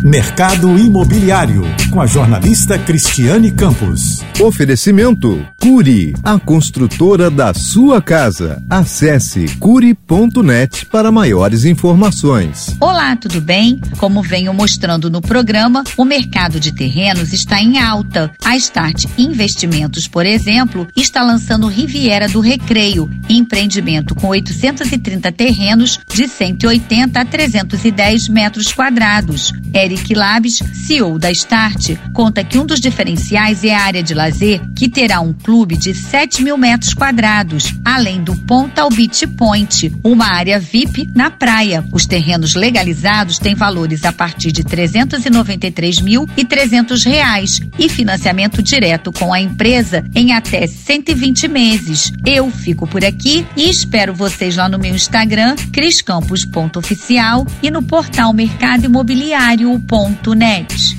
Mercado Imobiliário, com a jornalista Cristiane Campos. Oferecimento Cury, a construtora da sua casa. Acesse cury.net para maiores informações. Olá, tudo bem? Como venho mostrando no programa, o mercado de terrenos está em alta. A Start Investimentos, por exemplo, está lançando Riviera do Recreio, empreendimento com 830 terrenos de 180 a 310 metros quadrados. Eric Labs, CEO da Start, conta que um dos diferenciais é a área de lazer, que terá um clube de 7 mil metros quadrados, além do Pontal Beach Point, uma área VIP na praia. Os terrenos legalizados têm valores a partir de R$ 393.300 e financiamento direto com a empresa em até 120 meses. Eu fico por aqui e espero vocês lá no meu Instagram, criscampos.oficial, e no portal mercadoimobiliario.net.